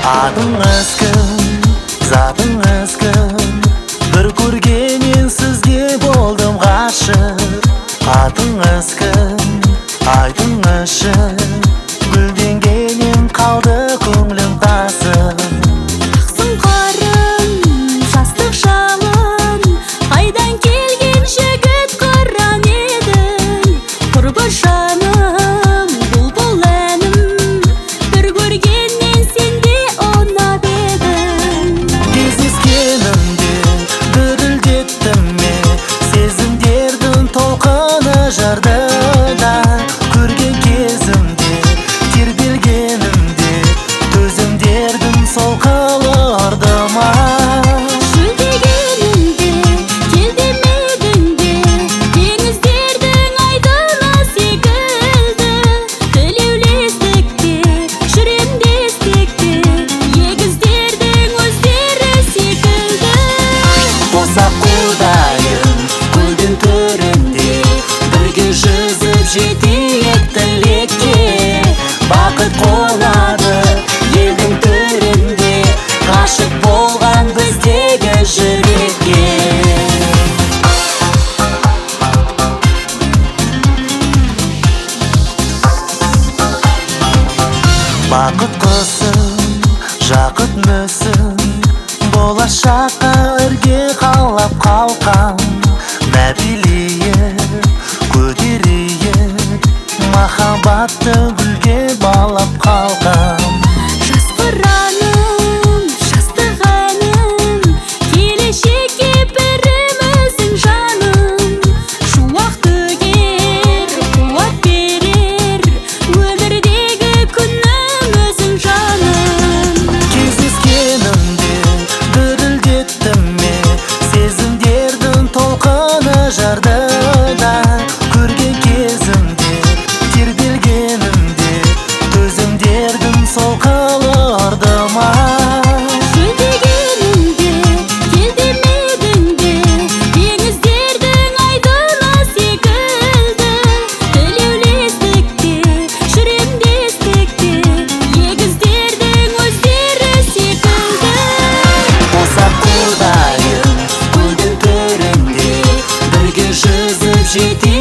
Adыңыз кім, затыңыз кім? Бір көргеннен сізге болдым ғашық. Атыңыз кім, айтыңызшы? Гүлденгеннен қалды көңілім қасық. Ақсың қарым, жастық шағын, қайдан келген жігіт қыран едің? Құрбы жаным, бұлбұл әнім, бір көргеннен сен де ұнап едің. Кездескенімде дірілдеттім ме, сезімдердің толқыны жарды да. Көрген кезімде, тербелгенімде, төзімдердің солқылы ұрды ма? Шөлдегенімде, кел демедің бе, теңіздердің айдыны секілді. Тілеулестікте, жүремдестікте, егіздердің өздері секілді. Болсақ құдайым, гүлдің төрінде, бірге жүзіп жетейік тілекке. Бақыт қонады елдің төрінде, ғашық болған біздегі жүрекке. Бақыт құсым, жақыт мүсін, болашаққа үрге қалап қалқам. Мәпелейік, көтерейік, махаббатты гүлге балап қалқам. Жас қыраным, жастық әнім, келешекке біріміздің жаным. Шуақ төгер, қуат берер, өмірдегі күніміздің жаным. Кездескенімде дірілдеттім ме, сезімдердің толқыны жарды да. Көрген кезімде, тербелгенімде, төзімдердің солқылы ұрды ма? Шөлдегенімде, кел демедің бе, теңіздердің айдыны секілді. Тілеулестікте, жүремдестікте, егіздердің өздері секілді. Болсақ құдайым, гүлдің төрінде, бірге жүзіп жетейік